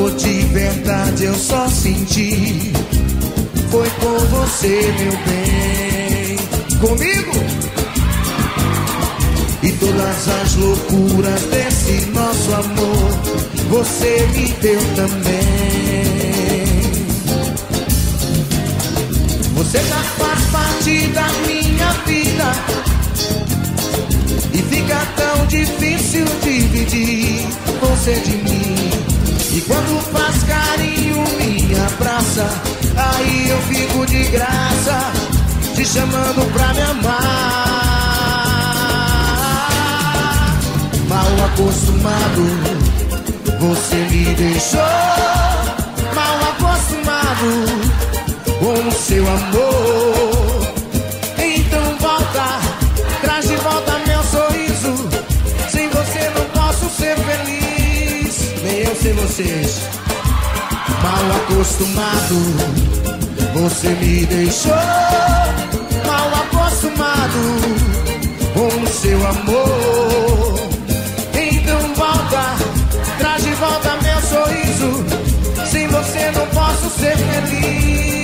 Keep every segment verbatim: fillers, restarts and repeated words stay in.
Amor de verdade eu só senti, foi com você, meu bem. Comigo? E todas as loucuras desse nosso amor você me deu também. Você já faz parte da minha vida e fica tão difícil dividir você de mim. E quando faz carinho, me abraça, aí eu fico de graça, te chamando pra me amar. Mal acostumado, você me deixou. Mal acostumado com o seu amor. Então volta, traz de volta meu sorriso. Sem você não posso ser feliz, nem eu sem vocês. Mal acostumado, você me deixou. Mal acostumado com o seu amor. Então volta, traz de volta meu sorriso. Sem você não posso ser feliz.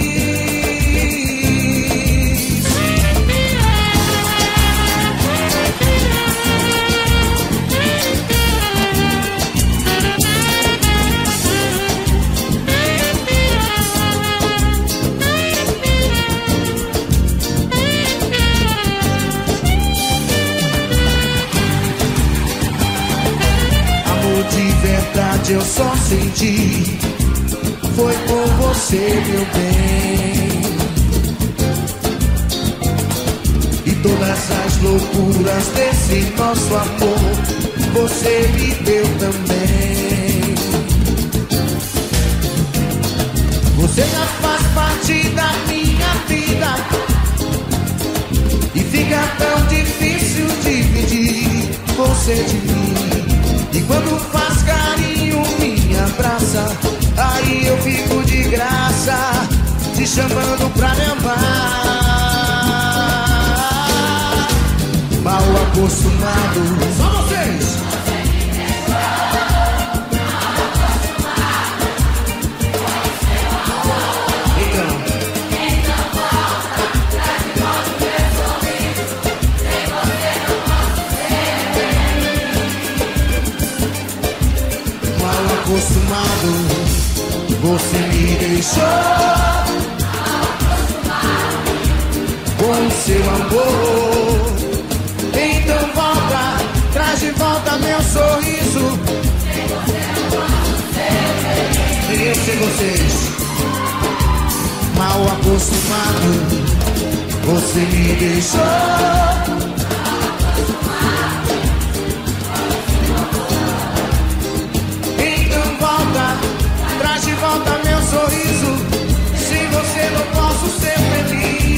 De verdade eu só senti, foi com você, meu bem. E todas as loucuras desse nosso amor você me deu também. Você já faz parte da minha vida e fica tão difícil dividir você de mim. E quando faz carinho, me abraça, aí eu fico de graça, te chamando pra me amar. Mal acostumado, só vocês. Acostumado, você me deixou. Com o seu amor. Então volta, traz de volta meu sorriso. Sem você não posso ser feliz. Queria ser vocês. Mal acostumado, você me deixou. Traz de volta meu sorriso. Sem você não posso ser feliz.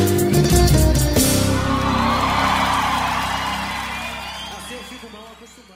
Eu fico mal acostumado.